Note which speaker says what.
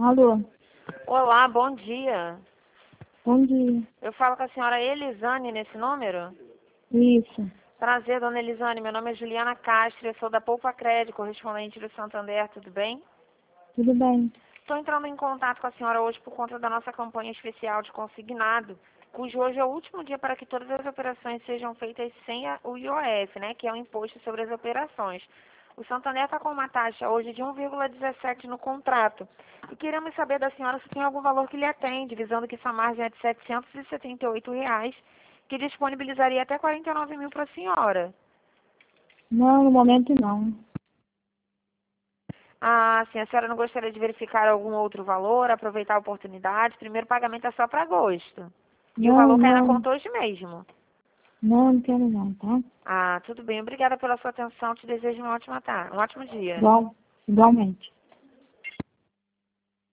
Speaker 1: Alô,
Speaker 2: Olá, bom dia.
Speaker 1: bom dia.
Speaker 2: Eu falo com a senhora Elisane nesse número?
Speaker 1: Isso,
Speaker 2: Prazer, dona Elisane. Meu nome é Juliana Castro, eu sou da Poupa Crédito, correspondente do Santander, tudo bem?
Speaker 1: tudo bem?
Speaker 2: Estou entrando em contato com a senhora hoje por conta da nossa campanha especial de consignado, cujo hoje é o último dia para que todas as operações sejam feitas sem o IOF, né, que é o Imposto sobre as Operações. O Santander está com uma taxa hoje de 1,17 no contrato. E queremos saber da senhora se tem algum valor que lhe atende, visando que essa margem é de R$ 778, que disponibilizaria até 49 mil para a senhora.
Speaker 1: Não, no momento não.
Speaker 2: Ah, sim, a senhora não gostaria de verificar algum outro valor, aproveitar a oportunidade? Primeiro pagamento é só para agosto. E o
Speaker 1: Não,
Speaker 2: valor cai na
Speaker 1: não,
Speaker 2: conta hoje mesmo.
Speaker 1: não quero não, tá?
Speaker 2: Ah, tudo bem. Obrigada pela sua atenção. Te desejo uma ótima tarde, um ótimo dia.
Speaker 1: Igualmente.